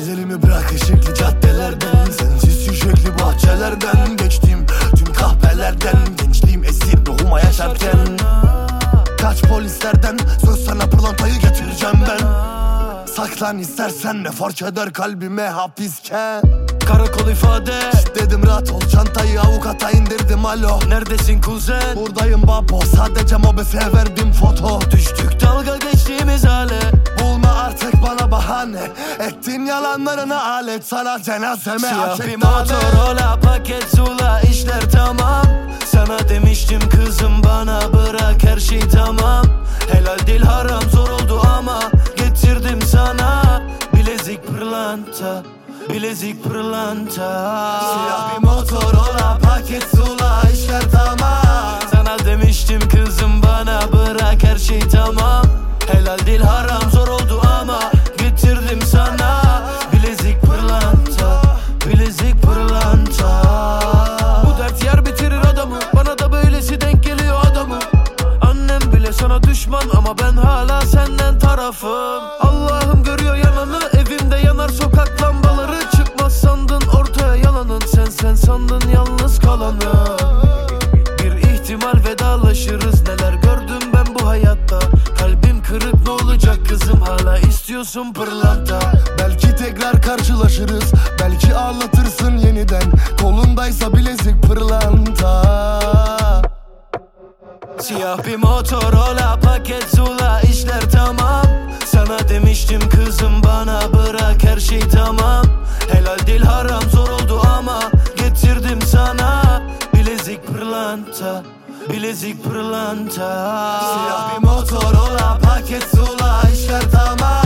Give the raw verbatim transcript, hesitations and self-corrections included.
Ellerimi bırak ışıklı caddelerden, sensiz şişekli bahçelerden, geçtiğim tüm kahvelerden, gençliğim esir ruhuma yaşarken. Kaç polislerden, söz sana pırlantayı getireceğim ben. Saklan istersen, ne fark eder kalbime hapisken. Karakol ifade Şşt dedim rahat ol, çantayı avukata indirdim, alo. Neredesin kuzen? Buradayım babo, sadece mobese verdim foto. Düştük dalga geçtiğimiz hale. Bulma artık bana bahane, ettin yalanlarına alet. Sana cenazeme Siyah açık bir tane. Motorola, paket zula, işler tamam. Sana demiştim kızım bana bırak, her şey tamam. Helal değil haram zor oldu ama getirdim sana. Bilezik pırlanta, bilezik pırlanta. Siyah bir Motorola, paket zula, işler tamam. Sana demiştim kızım bana bırak, her şey tamam. Helal değil haram zor oldu ama getirdim sana. Bilezik pırlanta, bilezik pırlanta. Bu dert yer bitirir adamı, bana da böylesi denk geliyor adamı. Annem bile sana düşman ama ben hala senden tarafım. Allah'ım görüyor yananı, evimde yanar sokak lambaları. Çıkmaz sandın ortaya yalanın, sen sen sandın yalnız kalanı. Bir ihtimal vedalaşırız, neler gördüm ben bu hayatta. Kalbim kırık, ne olacak kızım, hala istiyorsun pırlanta. Belki tekrar karşılaşırız, belki ağlatırsın yeniden. Kolundaysa bilezik pırlanta. Siyah bir Motorola, paket zula, işler tamam. Sana demiştim kızım bana bırak, her şey tamam. Helal değil haram zor oldu ama getirdim sana. Bilezik pırlanta, bilezik pırlanta. Siyah bir Motorola, paket zula, işler tamam.